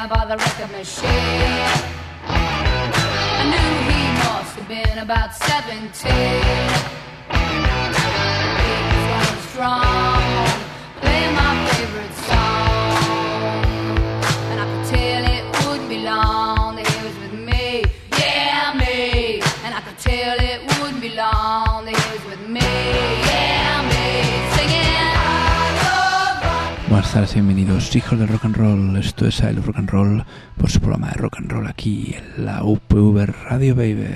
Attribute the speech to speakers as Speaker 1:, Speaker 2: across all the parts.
Speaker 1: there by the record machine. I knew he must have been about 17. He was going strong, playing my favorite song, and I could tell it wouldn't be long that he was with me, yeah, me. And I could tell it wouldn't be long that he was with me, yeah, me. Singing I love rock.
Speaker 2: Buenas tardes, bienvenidos hijos del rock and roll. Esto es I Love Rock and Roll, por su programa de rock and roll aquí en la UPV Radio, baby.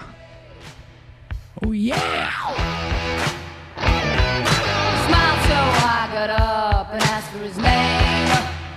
Speaker 2: Oh yeah.
Speaker 1: Smiled so I got up and asked for his name.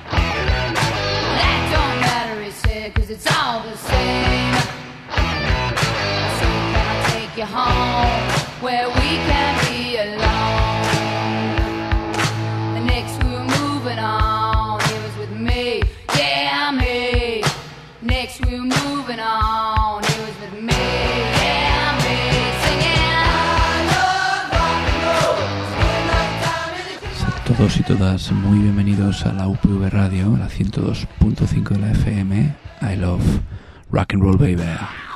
Speaker 1: That don't matter, he said, 'cause it's all the same. So can I take you home where we can be alone? The next we were moving on, he was with me, yeah, me. Next we were moving on, he was with me, yeah, me. Singing I love rock and roll.
Speaker 2: Todos y todas muy bienvenidos a la UPV Radio, a la 102.5 de la FM. I Love Rock and Roll, baby.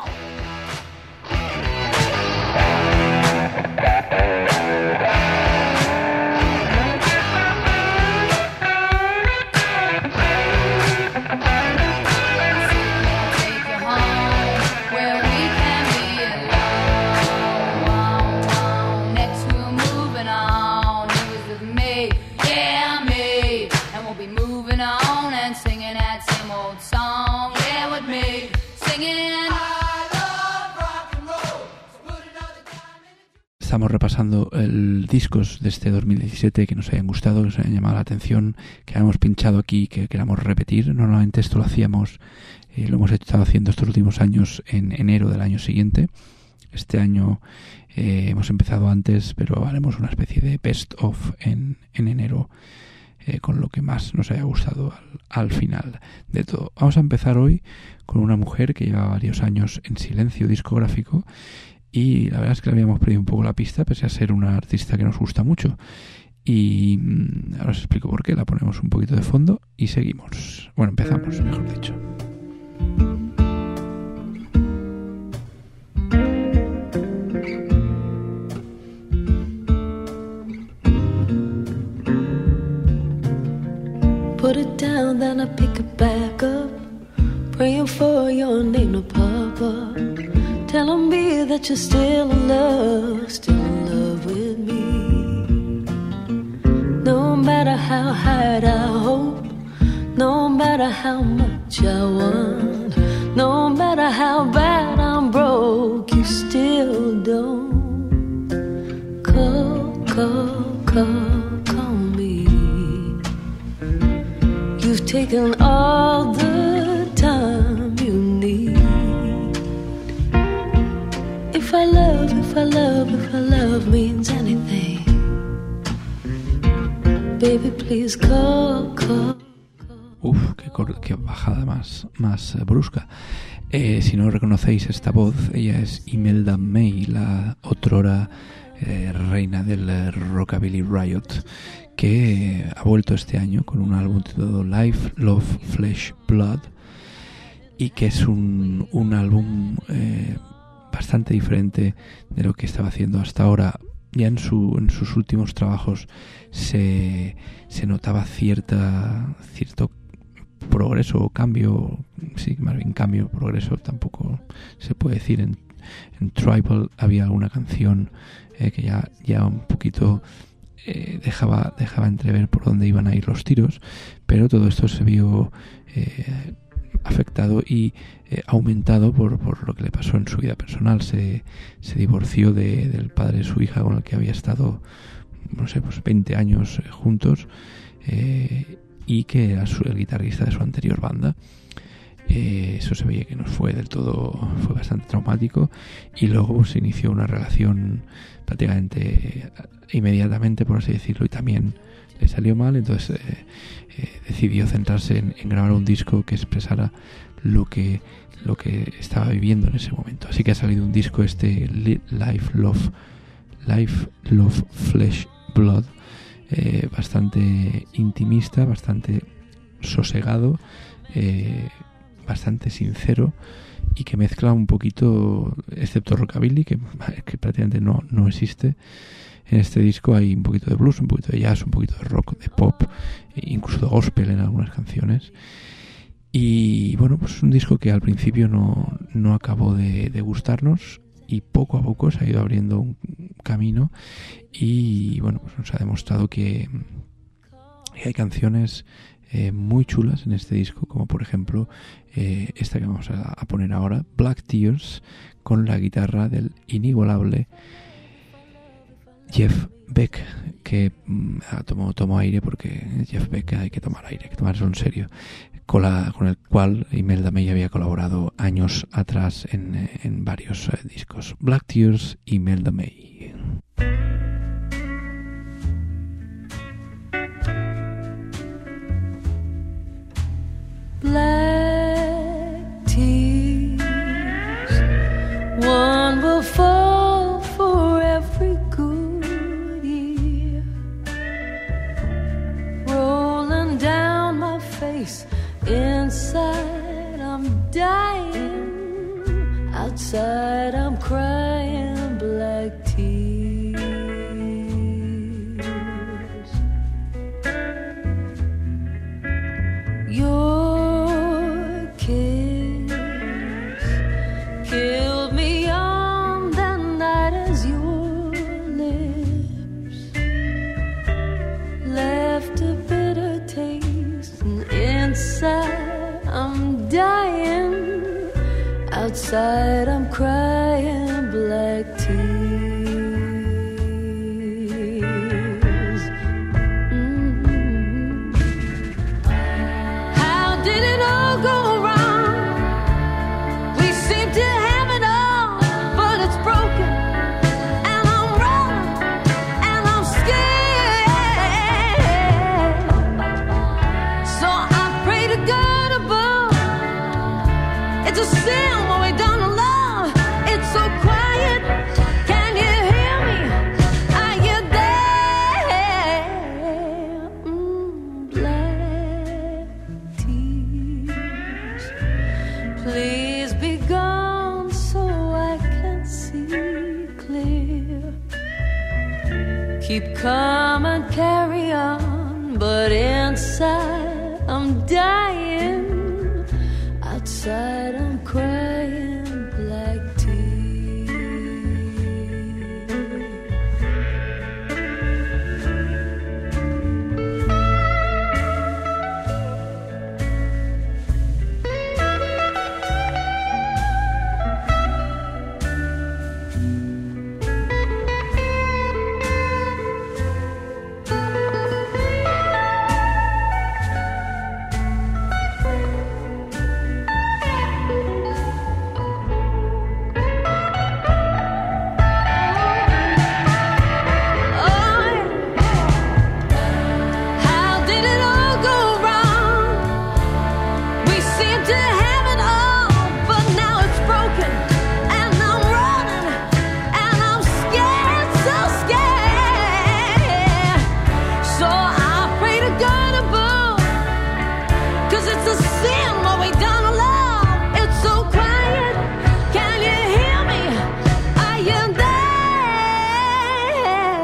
Speaker 1: Take you home where we can be alone. Next we were moving on, he was with me, yeah, me. And we'll be moving on and singing that same old song, yeah, with me. Singing I love rock and roll. So put another time in the...
Speaker 2: Estamos repasando discos de este 2017 que nos hayan gustado, que nos hayan llamado la atención, que hayamos pinchado aquí, que queramos repetir. Normalmente esto lo hacíamos, lo hemos estado haciendo estos últimos años en enero del año siguiente. Este año hemos empezado antes, pero haremos una especie de best of en enero, con lo que más nos haya gustado al final de todo. Vamos a empezar hoy con una mujer que lleva varios años en silencio discográfico y la verdad es que le habíamos perdido un poco la pista, pese a ser una artista que nos gusta mucho. Y ahora os explico por qué. La ponemos un poquito de fondo y seguimos. Bueno, empezamos, mejor dicho.
Speaker 3: Put it down, then I pick it back up. Praying for your name to pop up. Telling me that you're still in love with me. No matter how hard I hope, no matter how much I want, no matter how bad I'm broke, you still don't call me. You've taken all the time you need. If I love means anything, baby, please call.
Speaker 2: Uf, qué bajada más brusca. Si no reconocéis esta voz, ella es Imelda May, la otrora reina del Rockabilly Riot, que ha vuelto este año con un álbum titulado Life, Love, Flesh, Blood, y que es un álbum bastante diferente de lo que estaba haciendo hasta ahora. Ya en sus últimos trabajos se notaba cierto progreso o cambio, sí, más bien cambio, progreso tampoco se puede decir. En Tribal había alguna canción que ya un poquito dejaba entrever por dónde iban a ir los tiros, pero todo esto se vio afectado y aumentado por lo que le pasó en su vida personal. Se divorció del padre de su hija, con el que había estado, no sé, pues 20 años juntos, y que era el guitarrista de su anterior banda. Eso se veía que no fue del todo, fue bastante traumático, y luego se inició una relación prácticamente inmediatamente, por así decirlo, y también le salió mal. Entonces decidió centrarse en grabar un disco que expresara lo que estaba viviendo en ese momento. Así que ha salido un disco, Life, Love, Flesh, Blood, bastante intimista, bastante sosegado, bastante sincero, y que mezcla un poquito, excepto rockabilly, que prácticamente no existe. En este disco hay un poquito de blues, un poquito de jazz, un poquito de rock, de pop, incluso de gospel en algunas canciones. Y bueno, pues un disco que al principio no acabó de gustarnos, y poco a poco se ha ido abriendo un camino, y bueno, pues nos ha demostrado que hay canciones muy chulas en este disco, como por ejemplo esta que vamos a poner ahora, Black Tears, con la guitarra del inigualable Jeff Beck, que tomó aire, porque Jeff Beck hay que tomar aire, hay que tomarlo en serio, con el cual Imelda May había colaborado años atrás en varios discos. Black Tears, Imelda May.
Speaker 3: Black tears, one will fall for every good year, rolling down my face. Inside I'm dying, outside I'm crying black tears. Your kiss killed me on the night as your lips left a bitter taste, and inside I'm dying, outside I'm crying black tears. How did it all go wrong? We seem to have it all, but it's broken, and I'm wrong, and I'm scared. So I pray to God above. It's a sin when we don't love. It's so quiet. Can you hear me? Are you there? Black tears, please be gone so I can see clear. Keep calm and carry on, but inside I'm dying, outside I'm crying black tears. How did it all go wrong? We seem to have it all, but now it's broken, and I'm running, and I'm scared, so scared. So I pray to God above, 'cause it's a sin when we don't love. It's so quiet. Can you hear me? Are you there?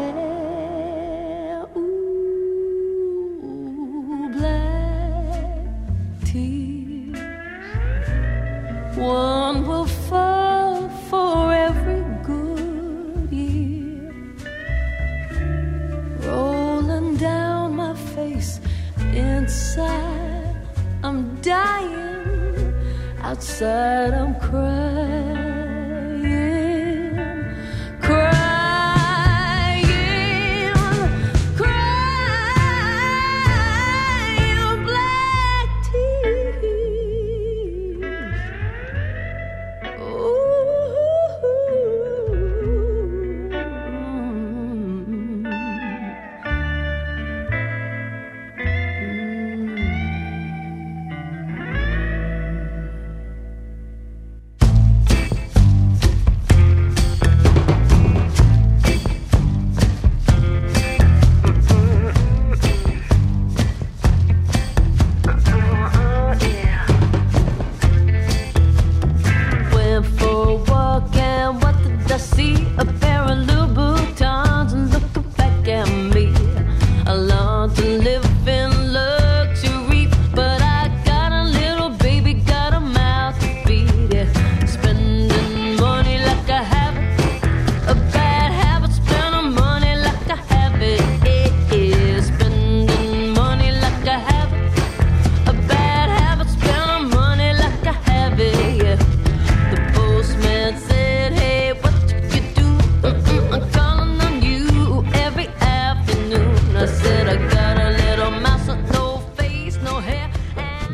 Speaker 3: Ooh, black tears, one will fall for every good year, rolling down my face. Inside I'm dying, outside I'm crying, crying, crying black tears.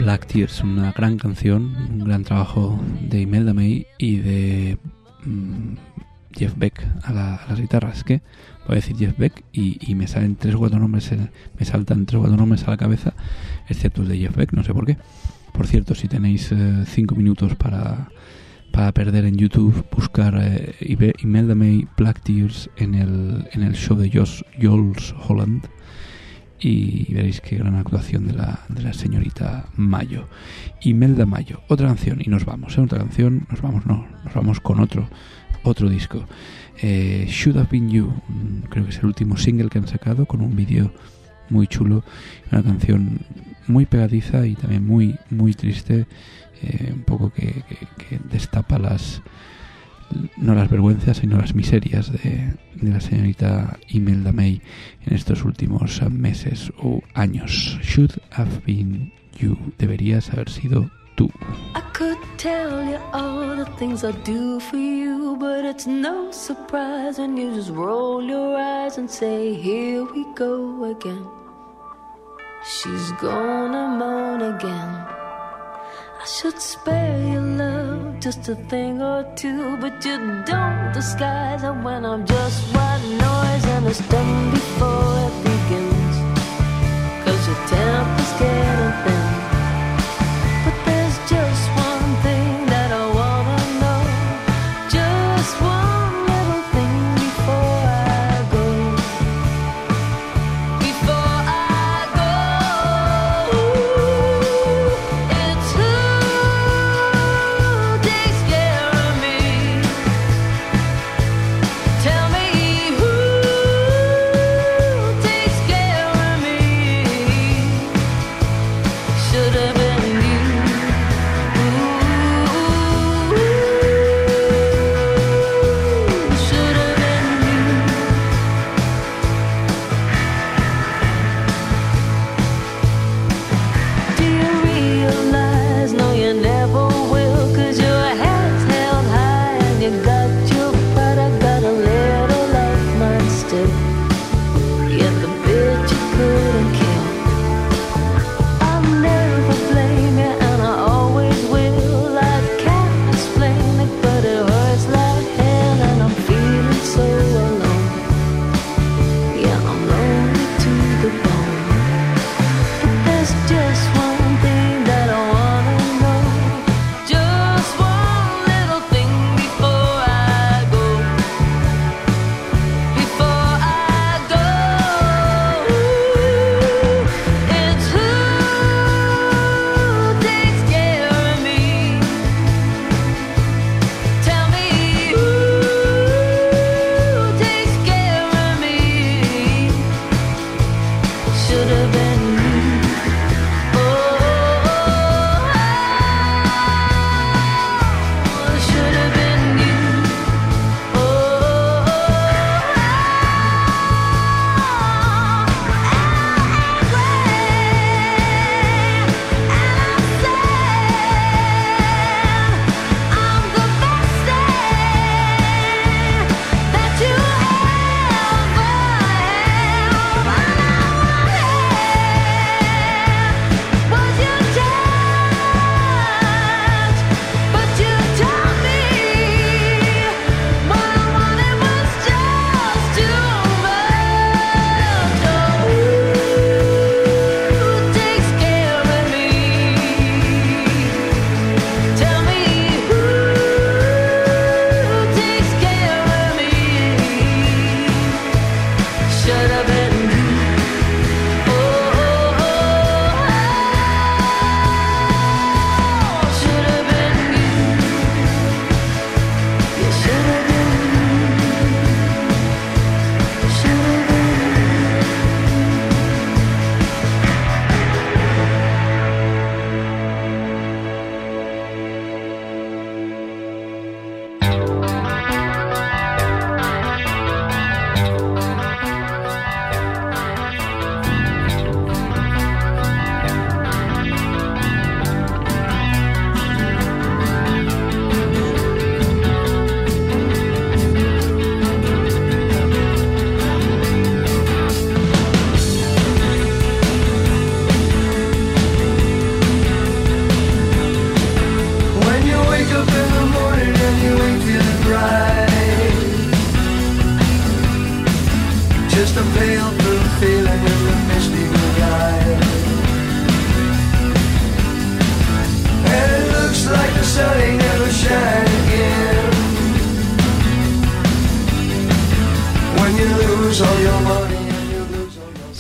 Speaker 2: Black Tears, una gran canción, un gran trabajo de Imelda May y de Jeff Beck a las guitarras. Que voy a decir Jeff Beck y me salen 3 o 4 nombres, me saltan 3 o 4 nombres a la cabeza, excepto el de Jeff Beck, no sé por qué. Por cierto, si tenéis 5 minutos para perder en YouTube, buscar Imelda May Black Tears en el show de Jules Holland y veréis qué gran actuación de la señorita Mayo. Imelda Mayo, otra canción y nos vamos, otra canción, nos vamos con otro disco. Should Have Been You, creo que es el último single que han sacado, con un vídeo muy chulo, una canción muy pegadiza y también muy muy triste, un poco que destapa no las vergüenzas sino las miserias de la señorita Imelda May en estos últimos meses o años. Should Have Been You, deberías haber sido tú.
Speaker 3: I could tell you all the things I do for you, but it's no surprise when you just roll your eyes and say, here we go again. She's gonna moan again. I should spare your love just a thing or two, but you don't disguise it when I'm just white noise and it's done before it begins. 'Cause your temper's getting thin. But there's just one thing that I wanna know, just one little thing before I go. Before I go, it's who takes care of me. Tell me who takes care of me.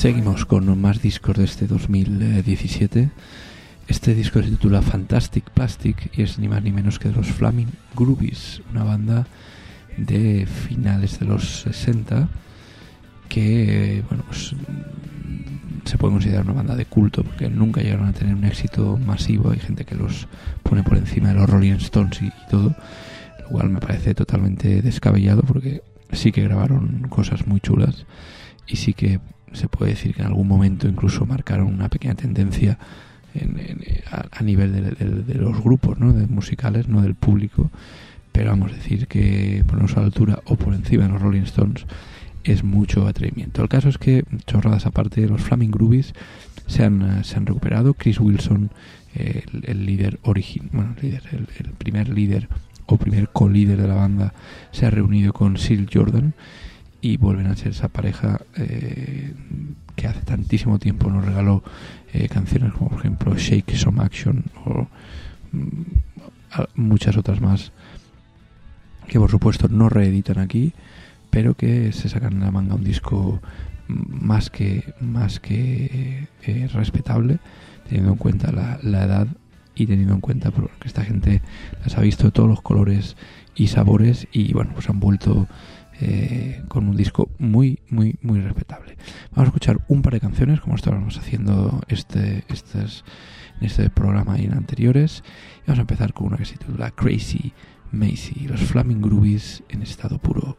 Speaker 2: Seguimos con más discos de este 2017. Este disco se titula Fantastic Plastic y es ni más ni menos que de los Flaming Groovies, una banda de finales de los 60 que, bueno, pues se puede considerar una banda de culto porque nunca llegaron a tener un éxito masivo. Hay gente que los pone por encima de los Rolling Stones y todo, lo cual me parece totalmente descabellado porque sí que grabaron cosas muy chulas y sí que se puede decir que en algún momento incluso marcaron una pequeña tendencia a nivel de los grupos, ¿no? De musicales, no del público, pero vamos a decir que ponernos a la altura o por encima de los Rolling Stones es mucho atrevimiento. El caso es que, chorradas aparte, los Flaming Groovies se han recuperado. Chris Wilson, el líder el primer líder o primer co-líder de la banda, se ha reunido con Sil Jordan y vuelven a ser esa pareja que hace tantísimo tiempo nos regaló canciones como por ejemplo Shake Some Action o muchas otras más que por supuesto no reeditan aquí, pero que se sacan en la manga un disco más que respetable, teniendo en cuenta la edad y teniendo en cuenta que esta gente las ha visto de todos los colores y sabores y bueno, pues han vuelto con un disco muy muy muy respetable. Vamos a escuchar un par de canciones como estábamos haciendo en este programa y en anteriores, y vamos a empezar con una que se titula Crazy Macy, los Flaming Groovies en estado puro.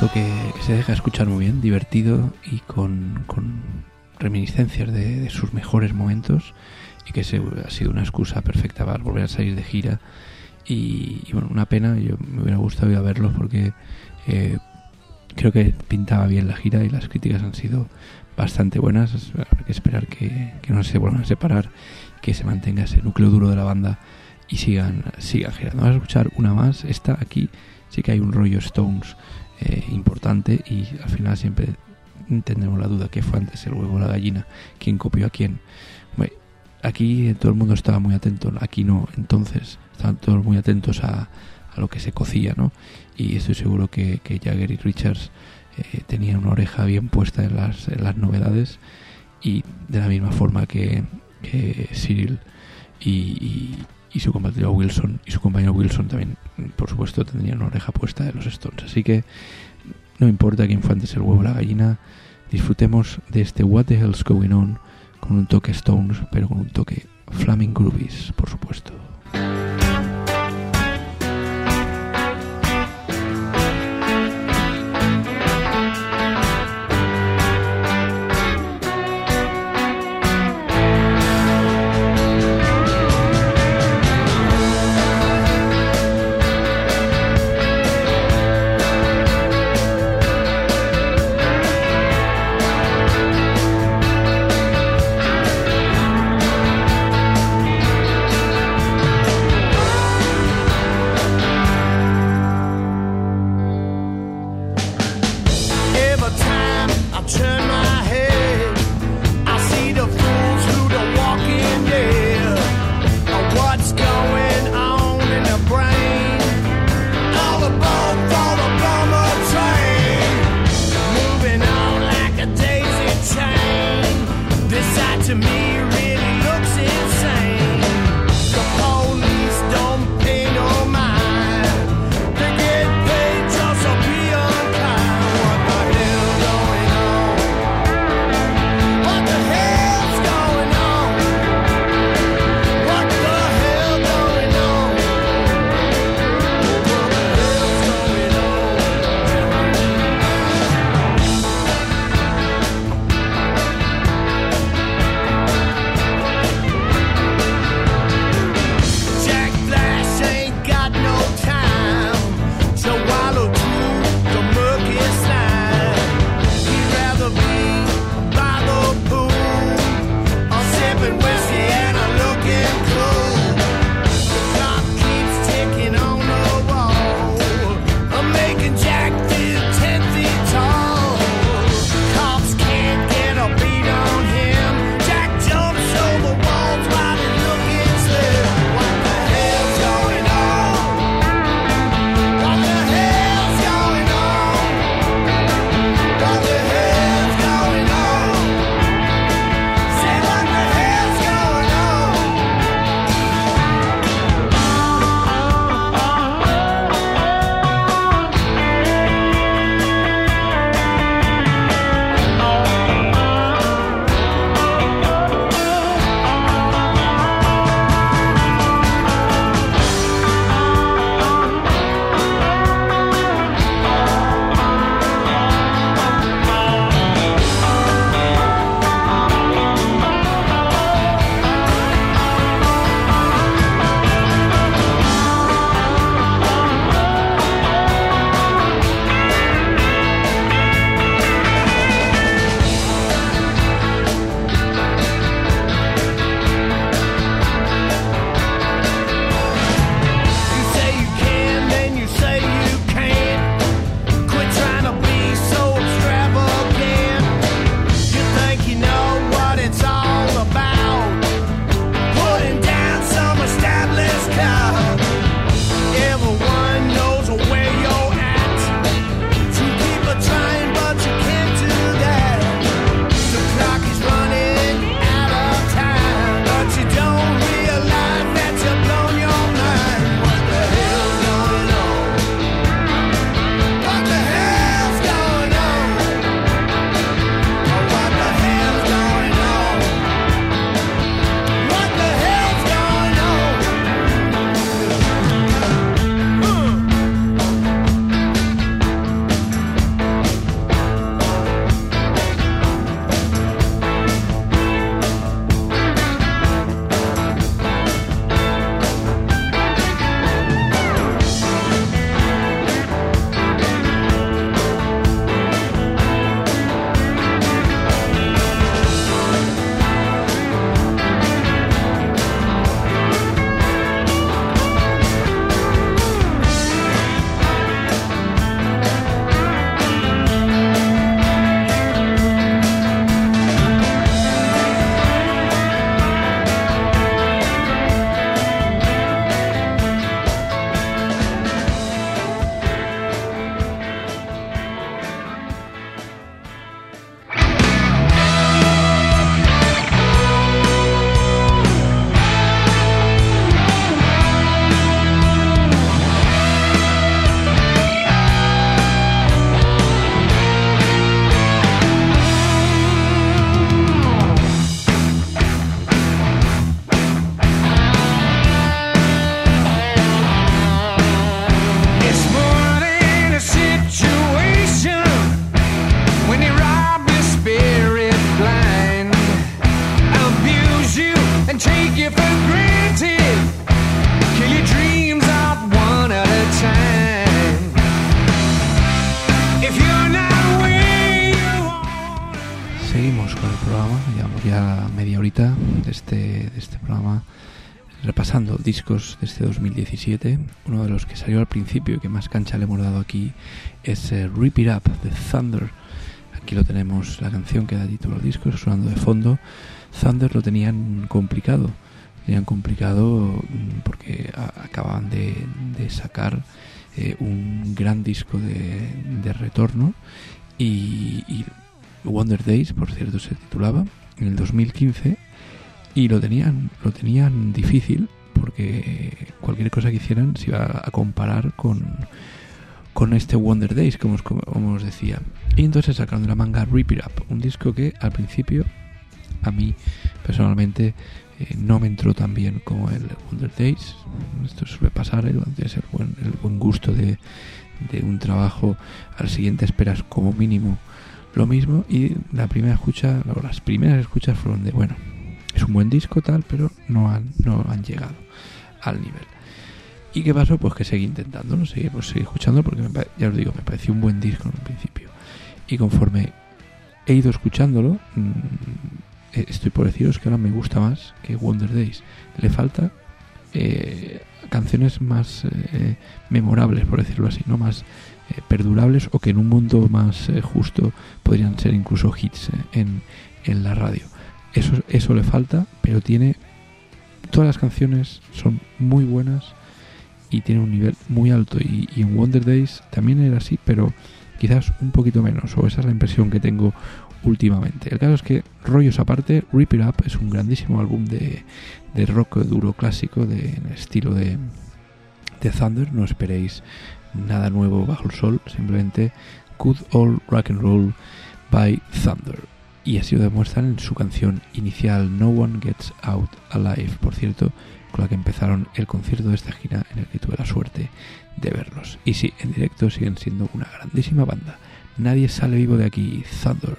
Speaker 2: disco que se deja escuchar muy bien, divertido y con reminiscencias de sus mejores momentos, y que ha sido una excusa perfecta para volver a salir de gira. Y bueno, una pena, yo me hubiera gustado ir a verlos porque creo que pintaba bien la gira y las críticas han sido bastante buenas. Habrá que esperar que no se vuelvan a separar, que se mantenga ese núcleo duro de la banda y sigan girando. Vamos a escuchar una más. Esta aquí sí que hay un rollo Stones importante, y al final siempre tendremos la duda: ¿qué fue antes, el huevo o la gallina? ¿Quién copió a quién? Bueno, aquí todo el mundo estaba muy atento, aquí no. Entonces estaban todos muy atentos a lo que se cocía, ¿no? Y estoy seguro que Jagger y Richards tenían una oreja bien puesta en las novedades, y de la misma forma que Cyril y su compañero Wilson también, por supuesto, tendrían una oreja puesta en los Stones. Así que no importa quién fue antes, el huevo o la gallina, disfrutemos de este What the Hell's Going On con un toque Stones, pero con un toque Flaming Groovies, por supuesto. el programa. Llevamos ya media horita de este programa repasando discos de este 2017. Uno de los que salió al principio y que más cancha le hemos dado aquí es Rip It Up de Thunder. Aquí lo tenemos, la canción que da título al disco, sonando de fondo. Thunder lo tenían complicado porque acababan de sacar un gran disco de retorno y Wonder Days, por cierto, se titulaba en el 2015, y lo tenían difícil porque cualquier cosa que hicieran se iba a comparar con este Wonder Days, como os decía. Y entonces sacaron de la manga Rip It Up, un disco que al principio a mí personalmente no me entró tan bien como el Wonder Days. Esto suele pasar, el buen gusto de un trabajo, al siguiente esperas como mínimo lo mismo, y las primeras escuchas fueron de, bueno, es un buen disco tal, pero no han llegado al nivel. ¿Y qué pasó? Pues que seguí intentándolo, seguí escuchando, porque ya os digo, me pareció un buen disco en un principio, y conforme he ido escuchándolo, estoy por deciros que ahora me gusta más que Wonder Days. Le falta canciones más memorables, por decirlo así, no más perdurables, o que en un mundo más justo podrían ser incluso hits en la radio. Eso le falta, pero todas las canciones son muy buenas y tiene un nivel muy alto, y en Wonder Days también era así, pero quizás un poquito menos, o esa es la impresión que tengo últimamente. El caso es que, rollos aparte, Rip It Up es un grandísimo álbum de rock duro clásico en el estilo de Thunder. No esperéis nada nuevo bajo el sol, simplemente good old rock and roll by Thunder, y así lo demuestran en su canción inicial No One Gets Out Alive, por cierto, con la que empezaron el concierto de esta gira, en el que tuve la suerte de verlos. Y sí, en directo siguen siendo una grandísima banda. Nadie sale vivo de aquí. Thunder.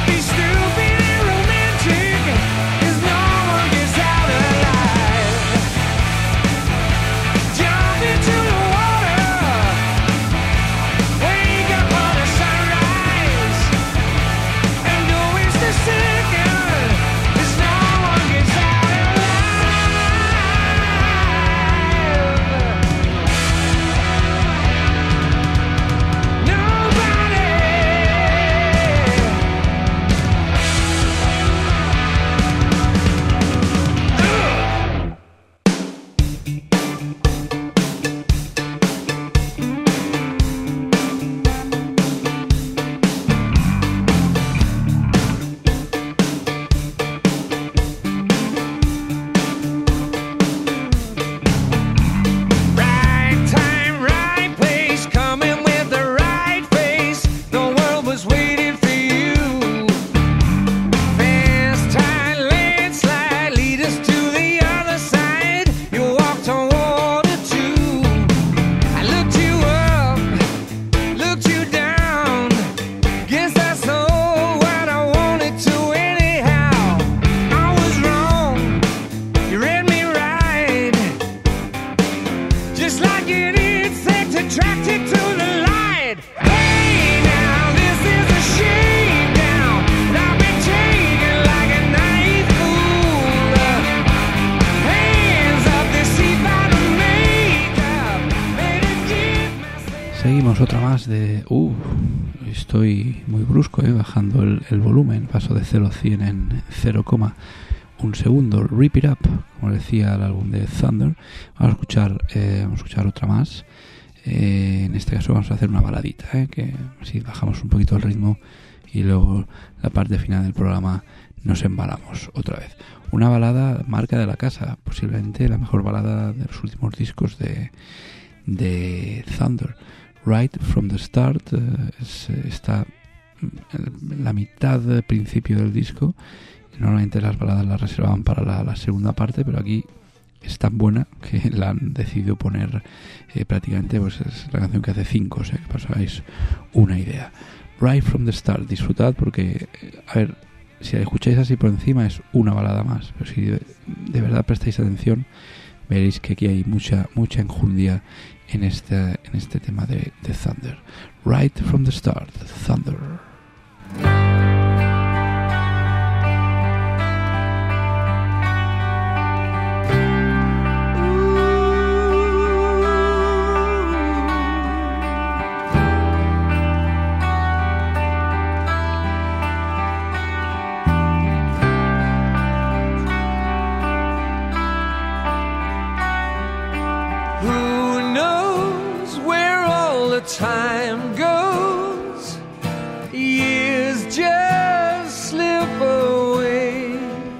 Speaker 2: Seguimos otra más de... estoy muy brusco, bajando el volumen. Paso de 0 a 100 en 0,1 segundo. Rip It Up, como decía el álbum de Thunder. Vamos a escuchar otra más. En este caso vamos a hacer una baladita, que así bajamos un poquito el ritmo y luego la parte final del programa nos embalamos otra vez. Una balada marca de la casa, posiblemente la mejor balada de los últimos discos de Thunder. Right from the Start está en la mitad del principio del disco. Normalmente las baladas las reservaban para la segunda parte, pero aquí es tan buena que la han decidido poner prácticamente, pues es la canción que hace 5, o sea que pasáis una idea. Right from the Start, disfrutad porque, a ver, si la escucháis así por encima es una balada más, pero si de verdad prestáis atención veréis que aquí hay mucha enjundia en este tema de Thunder. Right from the Start, Thunder.
Speaker 4: Time goes, years just slip away.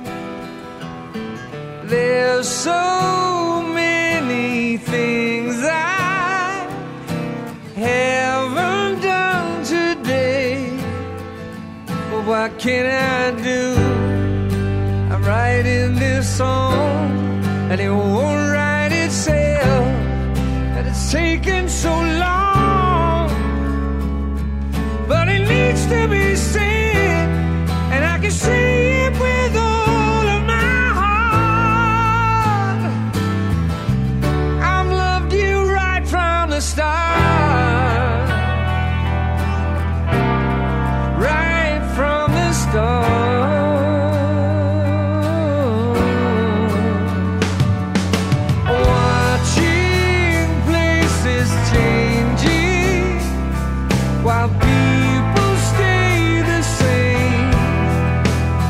Speaker 4: There's so many things I haven't done today. But what can I do? I'm writing this song and it won't write itself. And it's taken so long, but it needs to be said, and I can say it with all of my heart. I've loved you right from the start, right from the start. Watching places changing while people stay the same.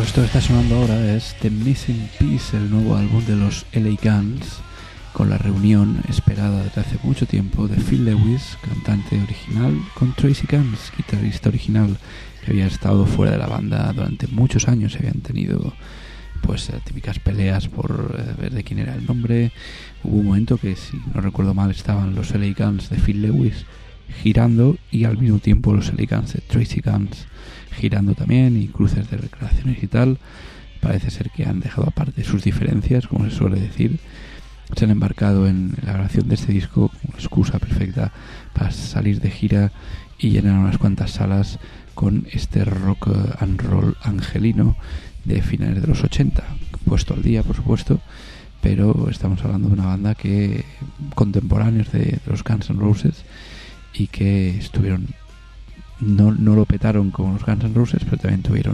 Speaker 2: Esto que está sonando ahora es The Missing Piece, el nuevo álbum de los LA Guns, con la reunión esperada desde hace mucho tiempo de Phil Lewis, cantante original, con Tracy Guns, guitarrista original, que había estado fuera de la banda durante muchos años. Habían tenido pues típicas peleas por ver de quién era el nombre. Hubo un momento que, si no recuerdo mal, estaban los LA Guns de Phil Lewis girando y al mismo tiempo los LA Guns de Tracy Guns girando también, y cruces de recreaciones y tal. Parece ser que han dejado aparte sus diferencias, como se suele decir. Se han embarcado en la grabación de este disco como excusa perfecta para salir de gira y llenar unas cuantas salas con este rock and roll angelino de finales de los 80, puesto al día, por supuesto, pero estamos hablando de una banda que contemporáneos de los Guns N' Roses, y que estuvieron, no lo petaron como los Guns N' Roses, pero también tuvieron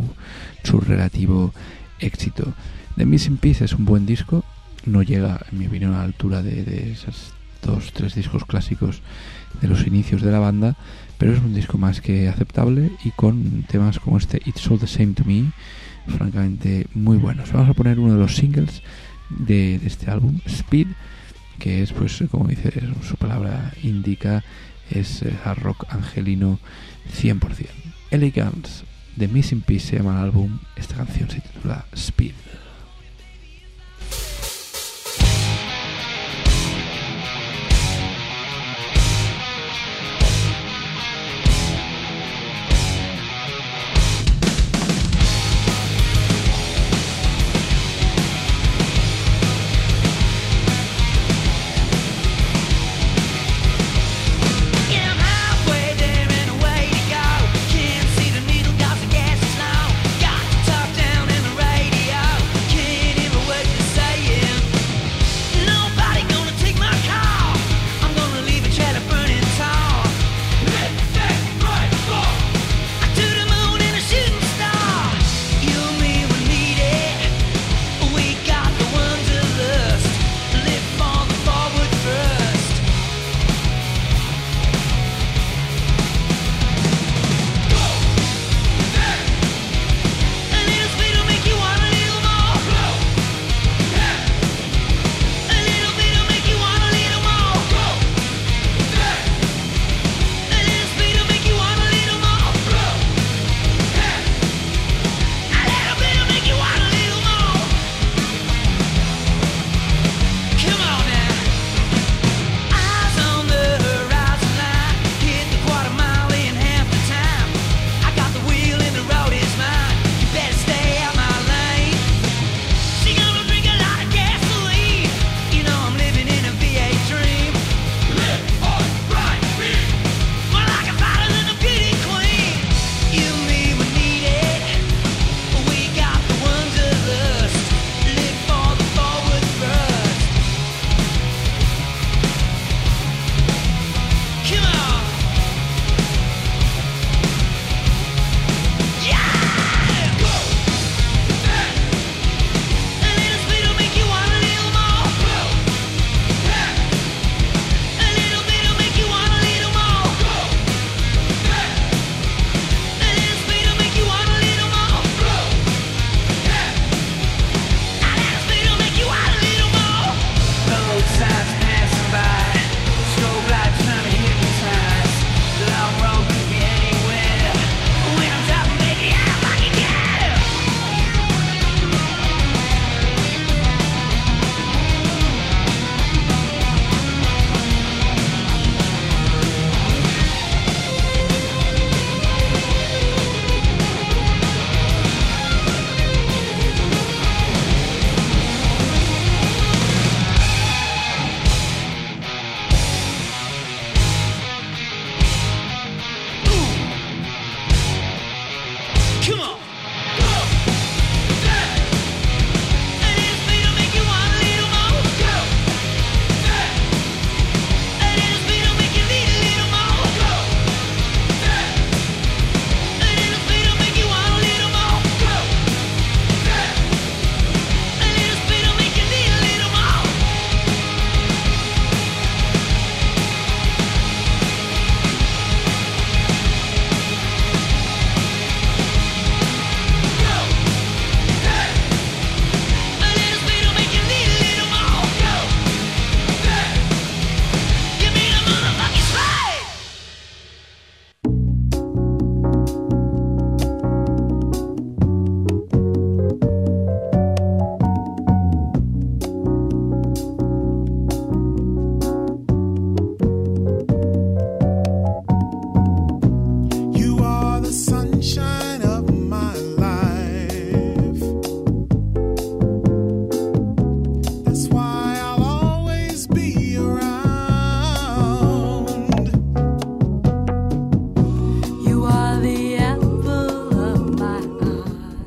Speaker 2: su relativo éxito. The Missing Piece es un buen disco, no llega, en mi opinión, a la altura de esos 2-3 discos clásicos de los inicios de la banda, pero es un disco más que aceptable, y con temas como este It's All the Same to Me, francamente muy buenos. Vamos a poner uno de los singles de este álbum, Speed, que es, pues como dice su palabra indica, es hard rock angelino 100%. LA Guns, The Missing Piece se llama el álbum, esta canción se titula Speed.
Speaker 5: Can't see the needle, got the gas is low. Got the top down and the radio.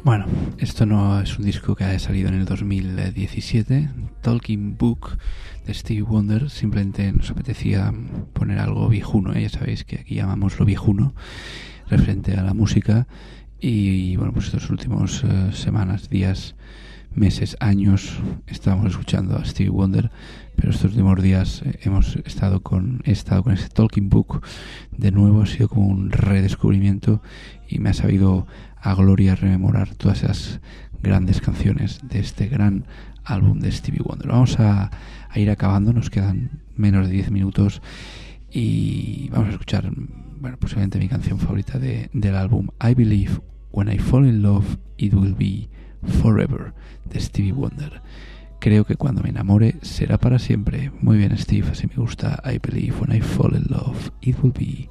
Speaker 2: Bueno, esto no es un disco que haya salido en el 2017. Talking Book de Stevie Wonder. Simplemente nos apetecía poner algo viejuno, ¿eh? Ya sabéis que aquí llamamos lo viejuno referente a la música. Y bueno, pues estos últimos semanas, días, meses, años estábamos escuchando a Stevie Wonder, pero estos últimos días he estado con ese Talking Book de nuevo. Ha sido como un redescubrimiento y me ha sabido a gloria rememorar todas esas grandes canciones de este gran álbum de Stevie Wonder. Vamos a ir acabando, nos quedan menos de 10 minutos y vamos a escuchar, bueno, posiblemente mi canción favorita del álbum, I Believe When I Fall in Love It Will Be Forever, de Stevie Wonder. Creo que cuando me enamore será para siempre. Muy bien, Steve, así me gusta. I Believe When I Fall in Love It Will Be.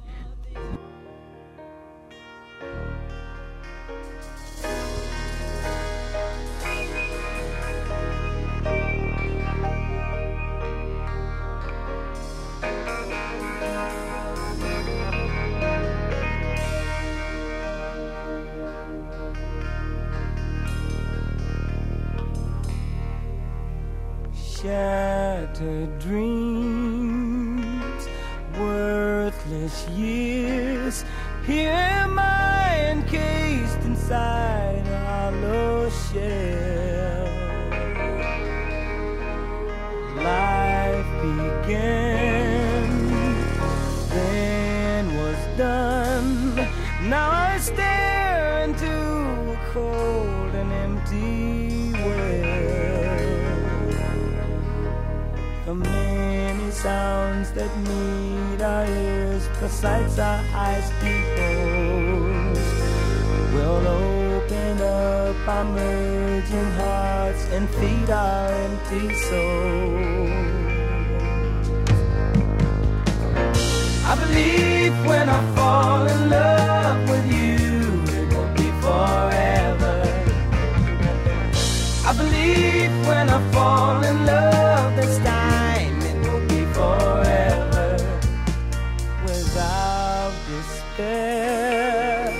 Speaker 5: Shattered dreams, worthless years. Here am I encased inside a hollow shell. Life began, then was done. Now I stare into a cold and empty well. The many sounds that meet our ears, the sights our eyes behold, will open up our merging hearts and feed our empty souls. I believe when I fall in love with you, it will be forever. I believe when I fall in love this time, it will be forever. Without despair,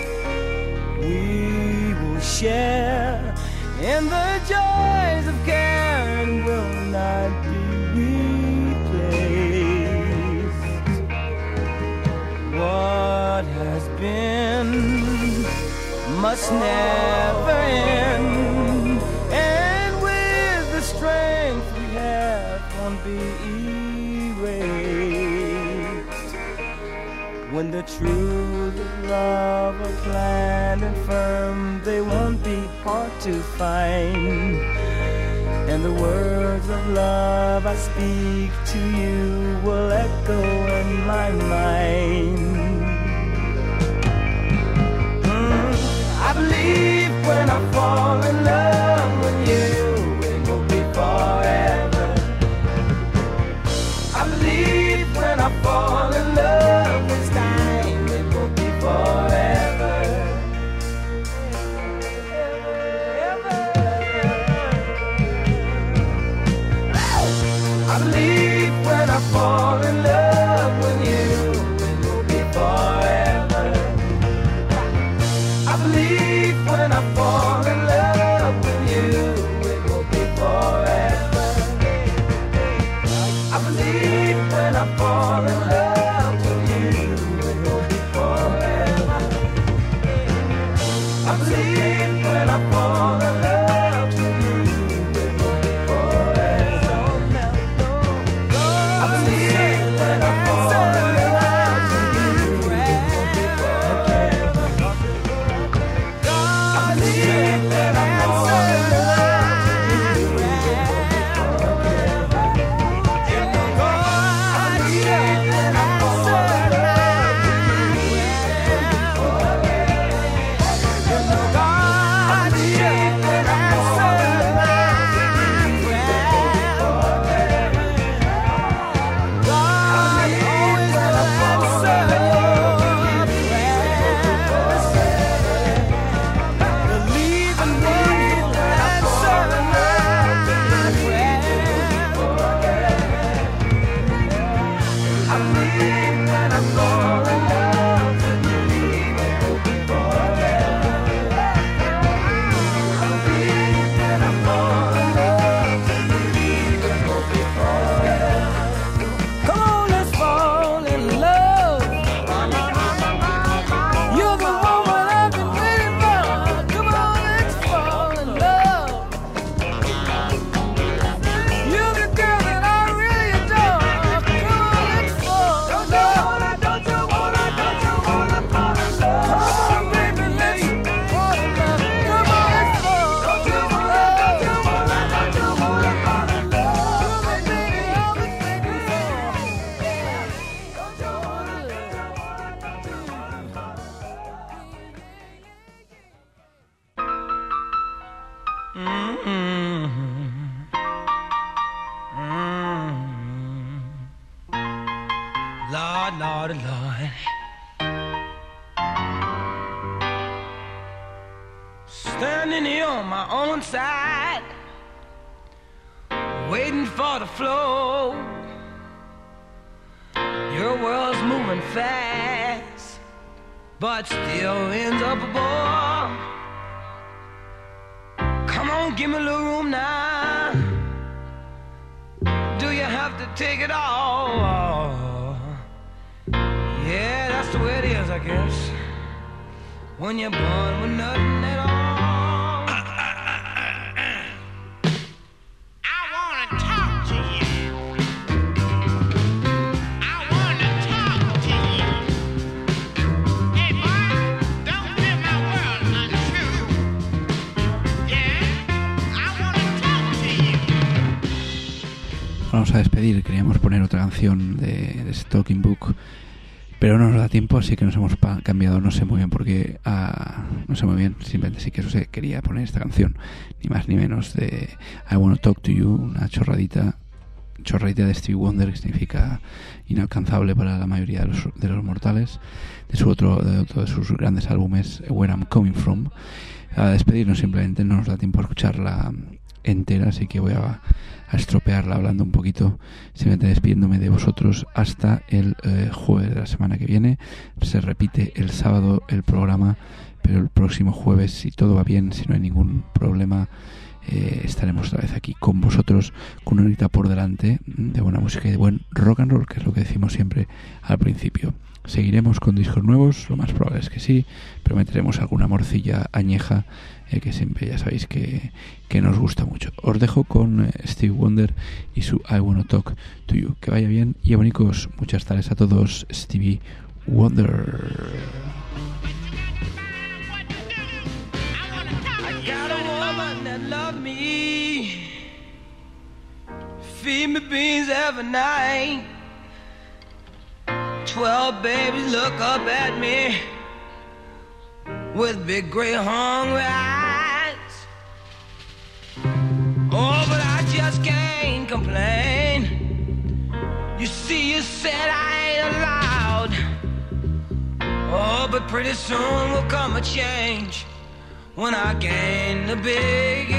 Speaker 5: we will share in the joys of care and will not be replaced. What has been must never end, and with the strength we have won't be erased. When the truth of love are planned and firm, they won't be hard to find, and the words of love I speak to you will echo in my mind. I believe when I fall in love with you, it will be forever. I believe when I fall in love this time, it will be forever. I believe when I fall in love with you, it will be forever. I believe when I fall in love.
Speaker 4: Lord, Lord, Lord. Standing here on my own side, waiting for the flow. Your world's moving fast, but still ends up a bore. Come on, give me a little room now. Do you have to take it all? Yeah, that's the way it is, I guess. When you're born with nothing at all.
Speaker 2: Vamos a despedir, queríamos poner otra canción de Talking Book, pero no nos da tiempo, así que nos hemos cambiado, no sé muy bien por qué, no sé muy bien, simplemente sí que quería poner esta canción, ni más ni menos, de I Wanna Talk to You, una chorradita de Stevie Wonder, que significa inalcanzable para la mayoría de los mortales, de otro de sus grandes álbumes, Where I'm Coming From. A despedirnos simplemente, no nos da tiempo a escucharla entera, así que voy a estropearla hablando un poquito, simplemente despidiéndome de vosotros hasta el jueves de la semana que viene. Se repite el sábado el programa, pero el próximo jueves, si todo va bien, si no hay ningún problema, estaremos otra vez aquí con vosotros, con una horita por delante de buena música y de buen rock and roll, que es lo que decimos siempre al principio. Seguiremos con discos nuevos, lo más probable es que sí, pero meteremos alguna morcilla añeja, que siempre ya sabéis que nos gusta mucho. Os dejo con Stevie Wonder y su I Wanna Talk to You. Que vaya bien y abonicos, muchas tardes a todos. Stevie Wonder.
Speaker 4: I got a woman that loves me, feed me beans every night. 12 babies look up at me with big gray hungry eyes. Oh, but I just can't complain. You see, you said I ain't allowed. Oh, but pretty soon will come a change when I gain the big